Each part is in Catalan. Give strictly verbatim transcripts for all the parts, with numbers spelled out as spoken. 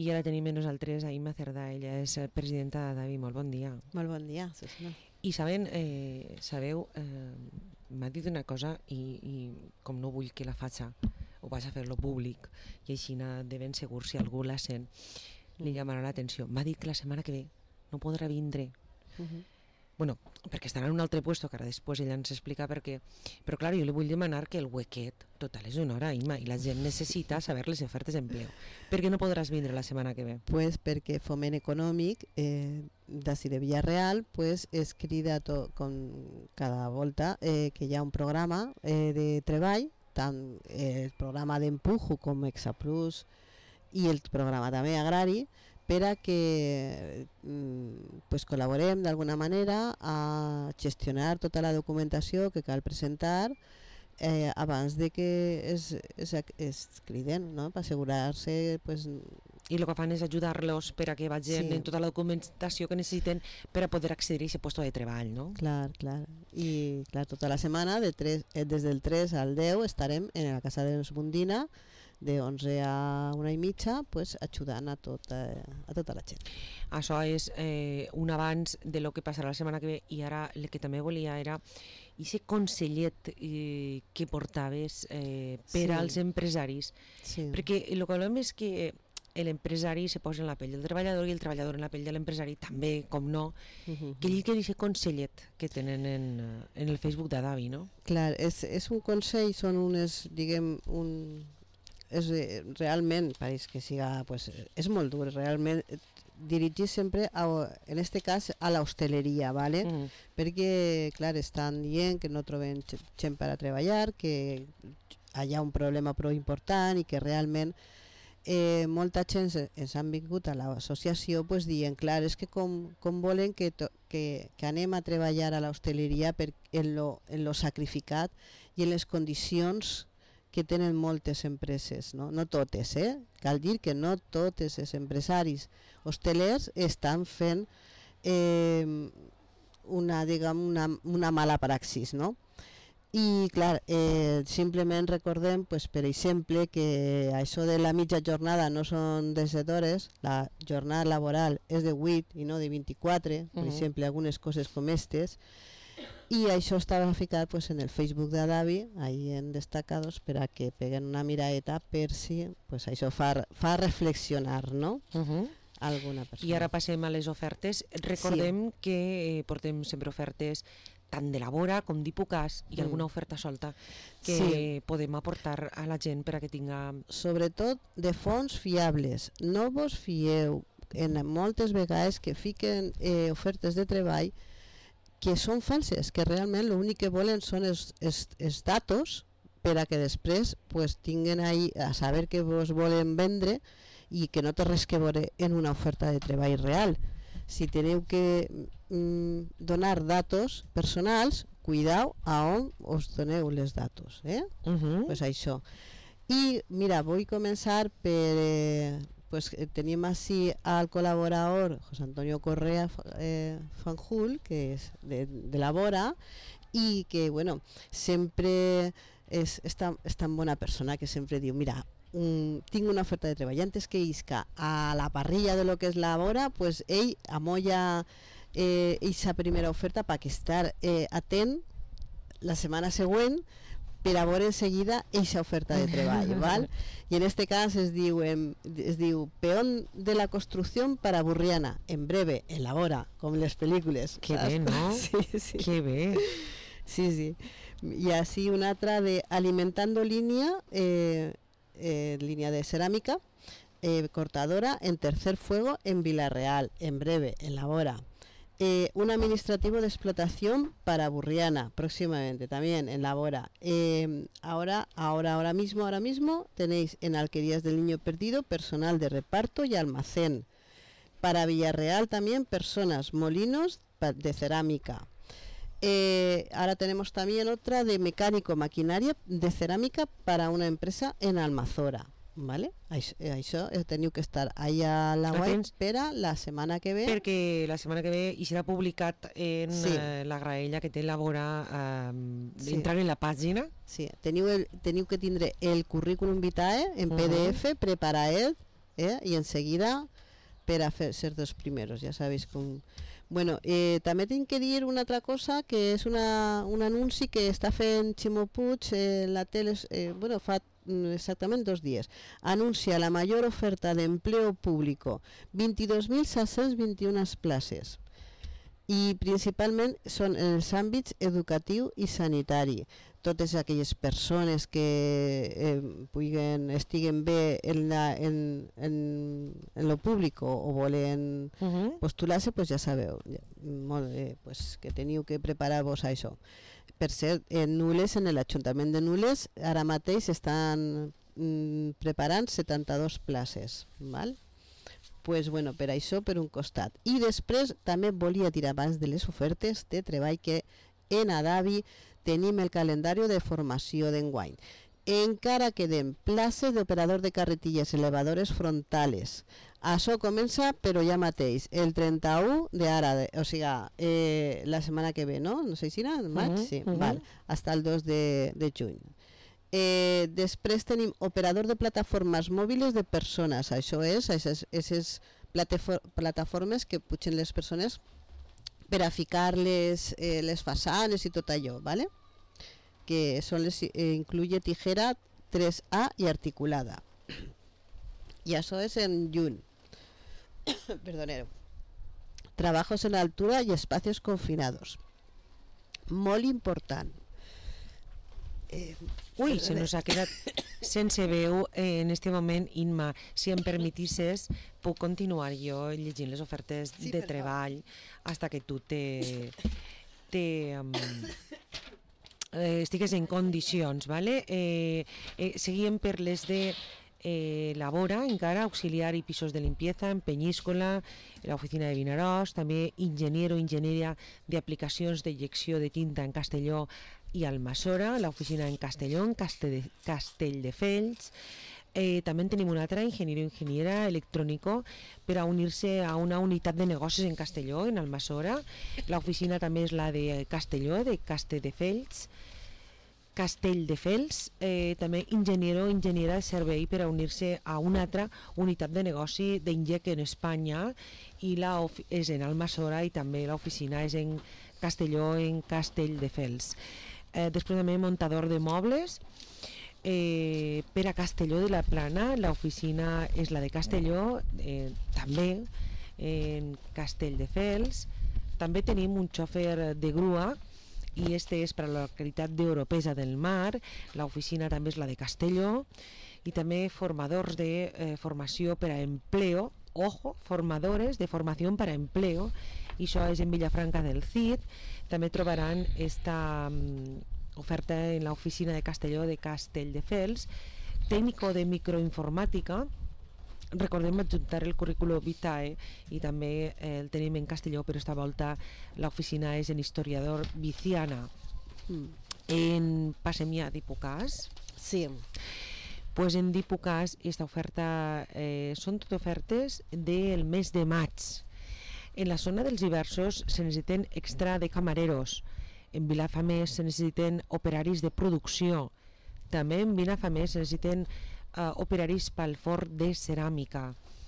I ara tenim amb nosaltres a Imma Cerdà, ella és presidenta de Davi. Molt bon dia. Molt bon dia, Susana. I saben, eh, sabeu, eh, m'ha dit una cosa i, i com no vull que la faci, ho vaig a fer-lo públic i així de ben segur si algú la sent li llamarà l'atenció. M'ha dit que la setmana que ve no podrà vindre. Uh-huh. Bueno, perquè estarà en un altre puesto, que ara després ella ens explica per què. Però clar, jo li vull demanar que el huequet total és una hora, Imma, i la gent necessita saber les ofertes d'empleo. Per què no podràs vindre la setmana que ve? Pues perquè Foment Econòmic eh, d'ací de Villarreal pues, es crida to, com cada volta eh, que hi ha un programa eh, de treball, tant eh, el programa d'Empujo com Exaplus i el programa també agrari, per a que pues, col·laborem d'alguna manera a gestionar tota la documentació que cal presentar eh, abans de que es, es, es criden, no? Per assegurar-se... Pues... I el que fan és ajudar-los per a que vagin sí. en tota la documentació que necessiten per a poder accedir a aquest lloc de treball, no? Clar, clar. I clar, tota la setmana, de tres, des del tres al deu, estarem en la casa de Mundina, de onze a una i mitja, pues, ajudant a tota, a tota la gent. Això és eh, un abans de lo que passarà la setmana que ve, i ara el que també volia era aquest consellet eh, que portaves eh, per sí. als empresaris, sí. perquè el que volem és que l'empresari se posa en la pell del treballador i el treballador en la pell de l'empresari també, com no, uh-huh. que lliguen aquest consellet que tenen en, en el Facebook de Davi, no? Clar, és, és un consell, són unes, diguem, un... és realment, pareix que siga, pues, és molt dur, realment dirigir sempre, a, en este cas, a l'hostaleria, ¿vale? Mm. Perquè, clar, estan dient que no troben gent per a treballar, que hi ha un problema prou important i que realment eh, molta gent ens han vingut a l'associació pues, dient, clar, és que com, com volen que, to, que, que anem a treballar a l'hostaleria per, en, lo, en lo sacrificat i en les condicions que tenen moltes empreses, no, no totes, eh? Cal dir que no totes els empresaris hostelers estan fent eh, una, diguem, una, una mala praxis, no? I clar, eh, simplement recordem, pues, per exemple, que això de la mitja jornada no són disset hores, la jornada laboral és de vuit i no de vint-i-quatre, per uh-huh. exemple, algunes coses com aquestes, i això estava ficat pues, en el Facebook de Davi, ahí en destacados, per a que peguen una miraeta per si pues, això fa, fa reflexionar, no? Uh-huh. Alguna persona. I ara passem a les ofertes. Recordem sí. que eh, portem sempre ofertes tant de la vora com d'Hipocàs i mm. alguna oferta solta que sí. podem aportar a la gent per a que tinga... Sobretot de fons fiables. No vos fieu en moltes vegades que fiquen eh, ofertes de treball que són falses, que realment l'únic que volen són els, els, els datos per a que després pues, tinguen ahí a saber que vos volen vendre i que no té res que veure en una oferta de treball real. Si teniu que mm, donar datos personals, cuidau a on us doneu les datos, eh? Uh-huh. Pues això. I mira, vull començar per... Eh, pues tenim així al col·laborador José Antonio Correa eh, Fanjul, que és de, de la Vora, i que bueno, sempre és, és, tan, és tan bona persona que sempre diu, mira, un, tinc una oferta de treball, antes que isca a la parrilla de lo que és la Vora, pues ell amolla eh, eixa primera oferta per estar eh, atent la setmana següent per a veure en seguida eixa oferta de treball, ¿val? Y en este cas es diu, es diu peón de la construcción para Burriana, en breve, elabora, com les pel·lícules. Que bé, no? Sí, sí. Que bé. Sí, sí. Y así una otra de alimentando línea, eh, eh, línea de cerámica, eh, cortadora en tercer fuego en Villarreal, en breve, elabora. Eh, un administrativo de explotación para Burriana, próximamente también en la Bora. Eh, ahora, ahora, ahora mismo, ahora mismo tenéis en Alquerías del Niño Perdido personal de reparto y almacén. Para Villarreal también personas, molinos de cerámica. Eh, ahora tenemos también otra de mecánico, maquinaria de cerámica para una empresa en Almazora. Vale? Això, això teniu que estar allà a la web per a la setmana que ve, perquè la setmana que ve hi serà publicat en sí. eh, la graella que té la Vora, eh, sí. entrar en la pàgina. Sí, teniu, el, teniu que tindre el currículum vitae en P D F, uh-huh. preparat ¿eh? Y enseguida per a fer, ser dos primeros, ja sabeu com... Bueno, eh, també tinc que dir una altra cosa, que és una, un anunci que està fent Ximo Puig en eh, la tele, eh, bueno, fa exactament dos dies. Anuncia la major oferta d'empleo público, veintidós mil set-cents vint-i-una places. I principalment són en els àmbits educatiu i sanitari. Totes aquelles persones que eh, puguen, estiguen bé en, la, en, en, en lo públic o volen uh-huh. postular-se, pues ja sabeu, ja, molt bé, pues que teniu que preparar-vos a això. Per cert, en Nules, en l'Ajuntament de Nules, ara mateix estan mm, preparant setanta-dues places, val? Pues bueno, per això per un costat. I després també volia dir abans de les ofertes de treball que en Adavi tenim el calendari de formació d'enguany. Encara queden places d'operador de carretilles elevadores frontales. Això comença, però ja mateix, el trenta-u d'ara, o sigui, eh, la setmana que ve, no? No sé si era, maig? Uh-huh, sí, uh-huh. Val, hasta el dos de, de juny. Eh, després tenim operador de plataformes mòbils de persones. Això és, aquestes plataformes que pugen les persones per a ficar les, eh, les façanes i tot allò, ¿vale? Que són les, eh, incluye tijera tres A i articulada. I això és en juny. Perdoneu. Trabajos en altura y espacios confinados. Molt important. Eh, Ui, se nos ha quedat sense veu eh, en este moment, Inma. Si em permetisses, puc continuar jo llegint les ofertes sí, de treball fins que tu te, te, um, eh, estigues en condicions, ¿vale? Eh, eh, seguim per les de eh, Labora, encara, auxiliar i pisos de limpieza en Peñíscola, la oficina de Vinaròs, també ingeniero, enginyeria d'aplicacions d'injecció de tinta en Castelló i Almassora, l'oficina en Castelló, en Castell, Castelldefels. Eh, també tenim una altra, ingeniero ingeniera electrònico, per a unir-se a una unitat de negocis en Castelló, en Almassora. L'oficina també és la de Castelló, de Castelldefels. Castelldefels, eh, també ingeniero enginyera de servei per a unir-se a una altra unitat de negoci d'Ingec en Espanya, i la és en Almassora, i també l'oficina és en Castelló, en Castelldefels. Eh, després també muntador de mobles eh, per a Castelló de la Plana, l'oficina és la de Castelló, eh, també en Castelldefels. També tenim un xòfer de grua, i este és per a la localitat d'Oropesa del Mar, l'oficina també és la de Castelló, i també formadors de eh, formació per a empleo, ojo, formadores de formació per a empleo, i això és en Vilafranca del Cid. També trobaran esta um, oferta en l'oficina de Castelló de Castelldefels. Tècnico de microinformàtica, recordem adjuntar el currículum vitae, i també eh, el tenim en Castelló, però esta volta l'oficina és en historiador Viciana. Mm. En passem ja a Dipocàs. Sí. Pues en Dipocàs esta oferta eh, són tot ofertes del mes de maig. En la zona dels diversos se necessiten extra de camareros. En Vilafamés se necessiten operaris de producció. També en Vilafamés se necessiten uh, operaris pel forn de ceràmica.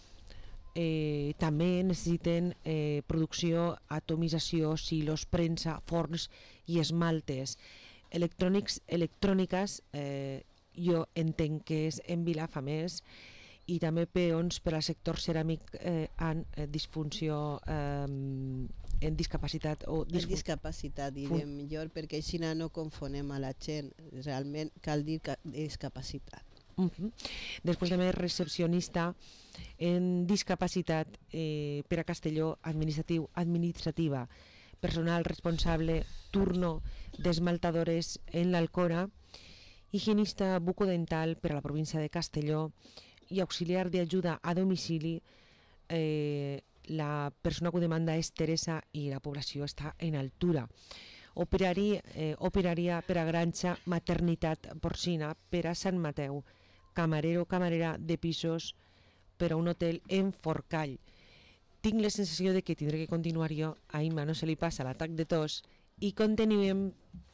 Eh, també necessiten eh, producció, atomització, silos, premsa, forns i esmaltes. Electrònics, electròniques, eh, jo entenc que és en Vilafamés, i també peons per al sector ceràmic eh, en eh, disfunció, eh, en discapacitat. O disfun... En discapacitat, direm millor, perquè així no confonem a la gent. Realment cal dir discapacitat. Uh-huh. Després també recepcionista en discapacitat eh, per a Castelló, administratiu, administrativa, personal responsable, turno d'esmaltadores en l'Alcora, higienista bucodental per a la província de Castelló, i auxiliar d'ajuda a domicili. Eh, la persona que ho demanda és Teresa i la població està en altura. Operari, eh, operaria per a granja maternitat porcina per a Sant Mateu, camarero, camarera de pisos per a un hotel en Forcall. Tinc la sensació de que tindré que continuar jo, a Imma no se li passa l'atac de tos, i continuem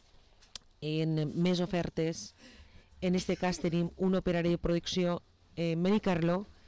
en més ofertes. En este cas tenim un operari de producció en Benicarló,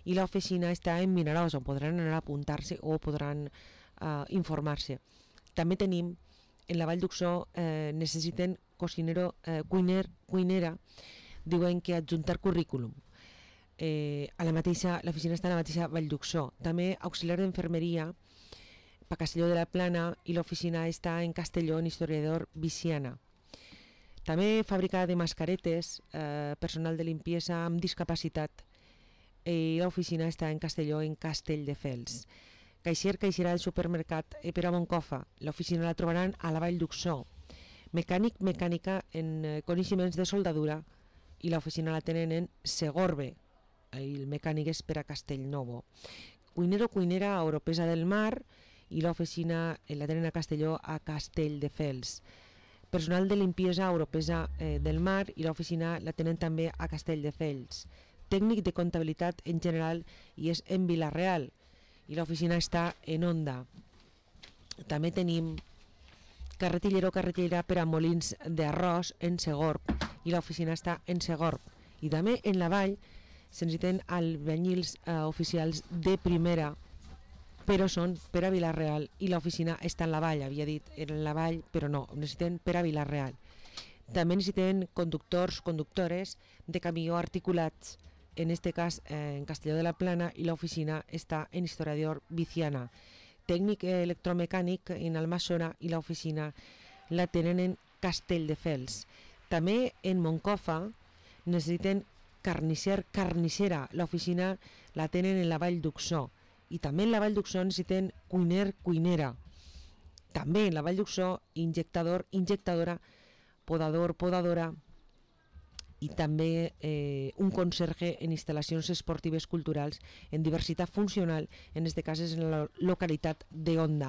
i l'oficina està en Vinaròs, on podran anar a apuntar-se o podran uh, informar-se. També tenim, en la Vall d'Uxó, eh, necessiten cocinero, eh, cuiner, cuinera, diuen que adjuntar currículum. Eh, a la mateixa, l'oficina està a la mateixa Vall d'Uxó. També auxiliar d'infermeria per Castelló de la Plana i l'oficina està en Castelló, en Historiador Viciana. També fàbrica de mascaretes, eh, personal de limpiesa amb discapacitat, i l'oficina està en Castelló, en Castelldefels. Caixer, caixera del supermercat eh, per a Moncofa, l'oficina la trobaran a la Vall d'Uxó. Mecànic, mecànica en eh, coneixements de soldadura i l'oficina la tenen en Segorbe, i el mecànic és per a Castellnovo. Cuinero, cuinera a Oropesa del Mar i l'oficina eh, la tenen a Castelló, a Castelldefels. Personal de limpiesa a Oropesa eh, del Mar i l'oficina la tenen també a Castelldefels. Tècnic de comptabilitat en general i és en Vila-real i l'oficina està en Onda. També tenim carretillero o carretillera per a molins d'arròs en Segorb i l'oficina està en Segorb. I també en la Vall se'n necessiten albañils eh, oficials de primera, però són per a Vila-real i l'oficina està en la Vall, havia dit en la Vall, però no, necessiten per a Vila-real. També necessiten conductors, conductores de camió articulats, en este cas eh, en Castelló de la Plana, i l'oficina està en Historiador Viciana. Tècnic electromecànic en Almassora i l'oficina la tenen en Castelldefels. També en Moncofa necessiten carnisser, carnissera, l'oficina la tenen en la Vall d'Uxó. I també en la Vall d'Uxó necessiten cuiner, cuinera. També en la Vall d'Uxó injectador, injectadora, podador, podadora, i també eh, un conserge en instal·lacions esportives culturals en diversitat funcional, en aquest cas és en la localitat de Onda.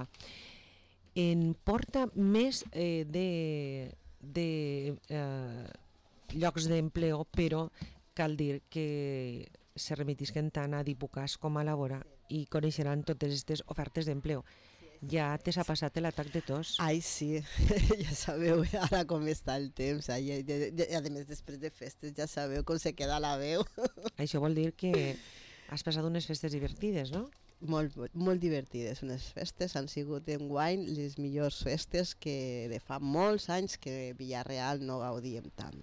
En porta més eh, de, de eh, llocs d'empleo, però cal dir que se remitisquen tant a Dipucas com a Labora i coneixeran totes aquestes ofertes d'empleo. Ja te s'ha passat l'atac de tos? Ai, sí, ja sabeu ara com està el temps, ai, i, i, a més després de festes ja sabeu com se queda la veu. Això vol dir que has passat unes festes divertides, no? Molt, molt divertides, unes festes han sigut enguany les millors festes que de fa molts anys que Villarreal no gaudíem tant.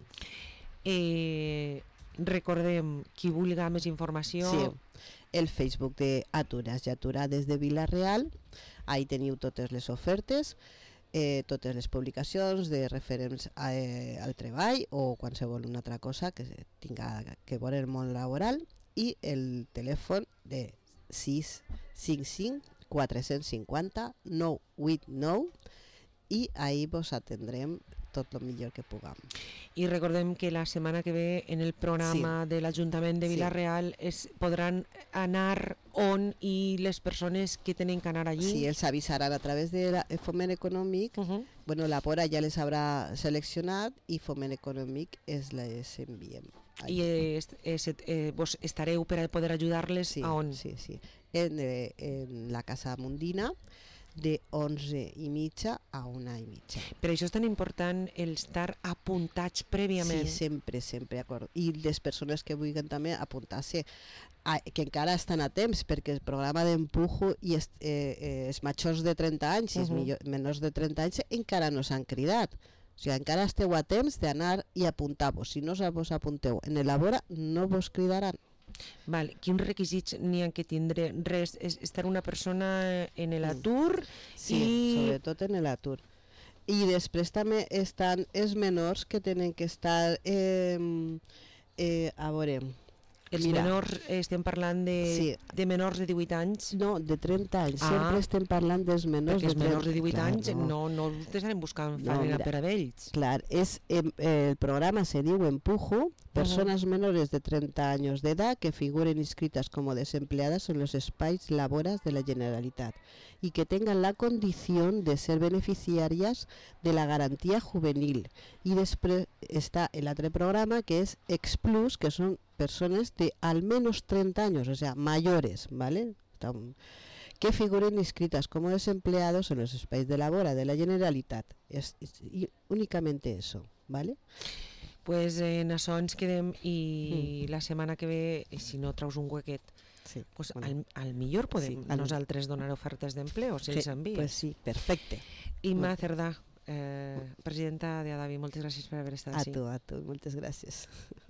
Eh, recordem, qui vulga més informació... Sí, el Facebook de Atures i Aturades de Vila-real, ahí teniu totes les ofertes, eh, totes les publicacions de referents a, eh, al treball o qualsevol una altra cosa que tinga que veure el món laboral, i el telèfon de sis cinc cinc quatre cinc zero nou vuit nou, i ahí vos atendrem tot el millor que puguem. I recordem que la setmana que ve en el programa sí. de l'Ajuntament de Vila-real sí. es podran anar on i les persones que tenen que anar allí. Sí, els avisaran a través de la, Foment Econòmic. Uh -huh. Bueno, la Pora ja les haurà seleccionat i Foment Econòmic es les enviem. I est, est, eh, vos estareu per a poder ajudar-les sí, a on? Sí, sí. En, eh, en la Casa Mundina, de onze i mitja a una i mitja. Per això és tan important el estar apuntats prèviament. Sí, sempre, sempre. Acord. I les persones que vulguin també apuntar-se, a, que encara estan a temps, perquè el programa d'empujo i els eh, eh, majors de trenta anys i els uh -huh. millor, menors de trenta anys encara no s'han cridat. O sigui, encara esteu a temps d'anar i apuntar-vos. Si no vos apunteu en Elabora, no vos cridaran. Val. Quins requisits n'hi ha que tindre? Res, és estar una persona en l'atur? Sí, i... sobretot en l'atur. I després també estan els menors que tenen que estar, eh, eh, a veure... Els Mira, menors, estem parlant de, sí. de menors de divuit anys? No, de trenta anys. Ah, sempre estem parlant dels menors de trenta anys. Perquè els menors de divuit clar, anys no, no, no t'estarem buscant no, farina per a ells. Clar, és, eh, el programa se diu Empujo, personas uh -huh. menores de trenta años de edad que figuren inscritas como desempleadas en los espais laboras de la Generalitat y que tengan la condición de ser beneficiarias de la garantía juvenil. Y després està el altre programa que es Explus, que son personas de al menos treinta años, o sea, mayores, ¿vale? Que figuren inscritas como desempleados en los espais de labora de la Generalitat. Es, es, y únicamente eso, ¿vale? Pues en això ens quedem i mm. la setmana que ve, si no traus un huequet, Sí, pues bueno. al, al millor podem Sí, al- nosaltres donar ofertes d'empleo, si Sí, els envies. pues sí, perfecte. Imma Cerdà, eh, presidenta de Adavi, moltes gràcies per haver estat A així. tu, a tu, moltes gràcies.